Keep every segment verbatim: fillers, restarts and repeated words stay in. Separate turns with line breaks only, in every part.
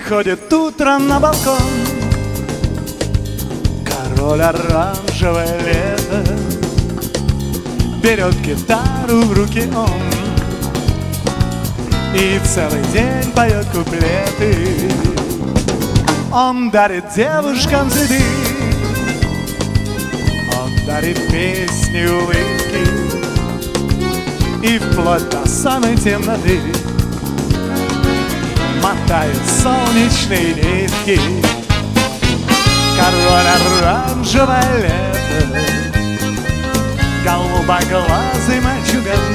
Выходит утром на балкон король оранжевое лето. Берет гитару в руки он и целый день поет куплеты. Он дарит девушкам цветы, он дарит песни, улыбки и вплоть до самой темноты мотает солнечные нитки. Король оранжевое лето, голубоглазый мальчуган,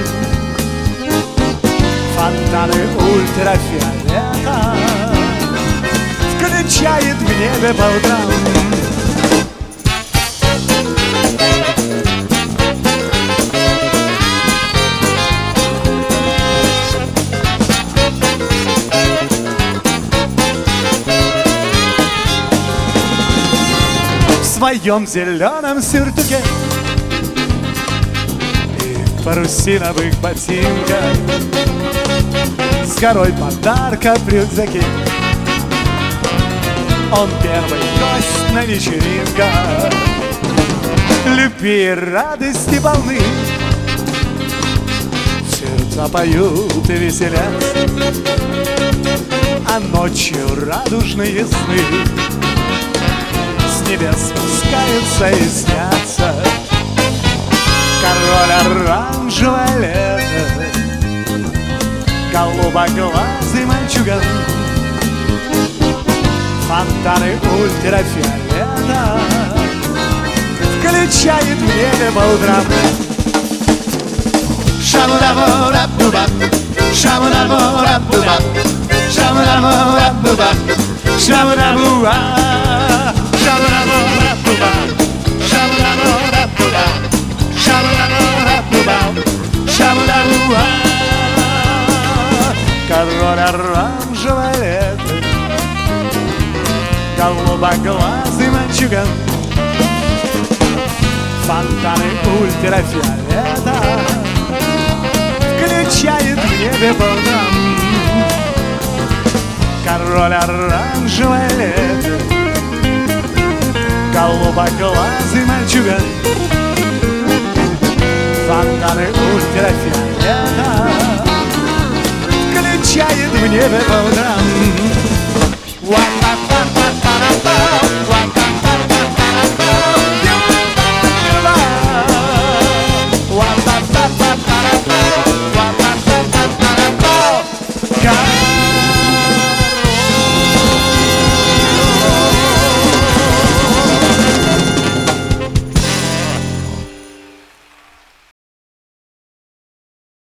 фонтаны ультрафиолета включает в небе по утрам. В своем зеленом сюртуке и парусиновых ботинках, с горой подарков в рюкзаке, он первый гость на вечеринках. Любви и радости полны, сердца поют и веселятся, а ночью радужные сны с небес спускаются и снятся. Король оранжевое лето, голубоглазый мальчуган, фонтаны ультрафиолета включает в небе по утрам. Шаму-даму-раб-бу-бап, шаму-даму-раб-бу-бап, шаму-даму-раб-бу-бап, шаму-даму-а, шаму-даму-раб-бу-бап, шаму-даму-раб-бу-бап, шаму-даму-раб-бу-бап, шаму-даму-а. Король оранжевое лето, голубоглазый мальчуган, фонтаны ультрафиолета включает в небе по утрам. Король оранжевое лето, голубоглазый мальчуган, фонтаны ультрафиолета включает в небе по утрам.